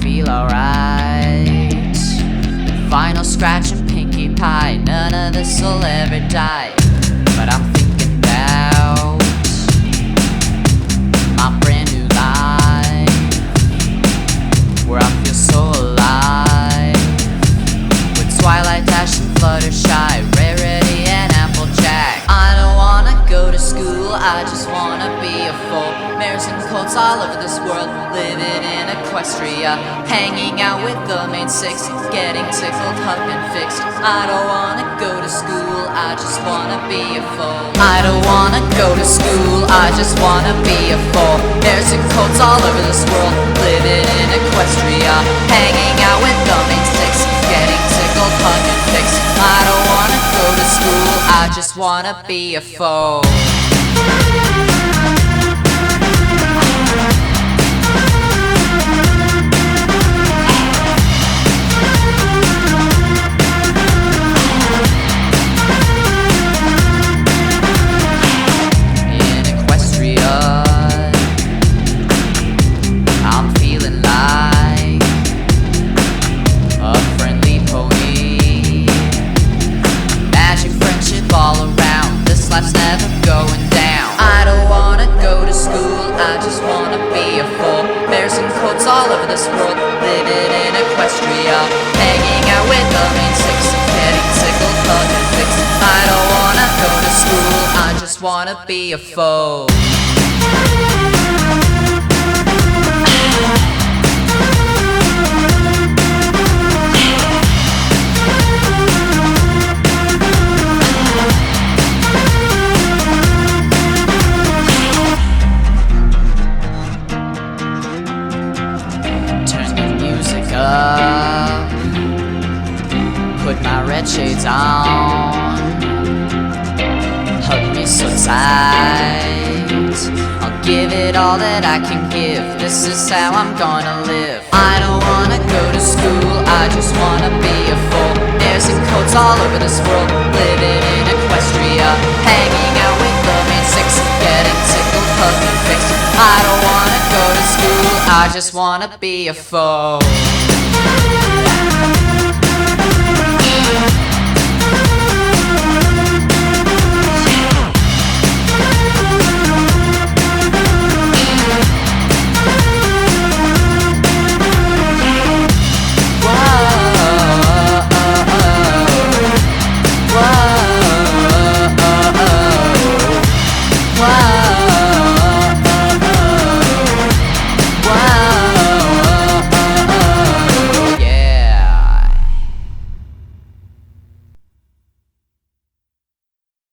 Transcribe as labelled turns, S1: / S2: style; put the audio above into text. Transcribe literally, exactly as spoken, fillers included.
S1: feel alright. Final scratch and pinkie pie, none of this'll ever die. But I'm thinking about my brand new life, where I feel so alive, with Twilight Dash and Fluttershy, Rarity and Applejack. I don't wanna go to school, I just wanna be a fool. Mares and colts all over this world, living in Equestria, hanging out with the main six, getting tickled, hugged and fixed. I don't wanna go to school, I just wanna be a fool. I don't wanna go to school, I just wanna be a fool. Mares and colts all over this world, living in Equestria, hanging out with the main six, getting tickled, hugged and fixed. I don't wanna go to school, I just wanna be a fool. Life's never going down. I don't wanna go to school, I just wanna be a fool. Bears and colts all over this world, living in Equestria, hanging out with the main six, getting tickled, hugged and fixed. I don't wanna go to school, I just wanna be a fool. Up, put my red shades on, hug me so tight. I'll give it all that I can give, this is how I'm gonna live. I don't wanna go to school, I just wanna be a fool. Mares and colts all over this world, living in Equestria, hanging out with the main six, getting tickled, hugged and fixed. I don't wanna go to school, I just wanna be a fool.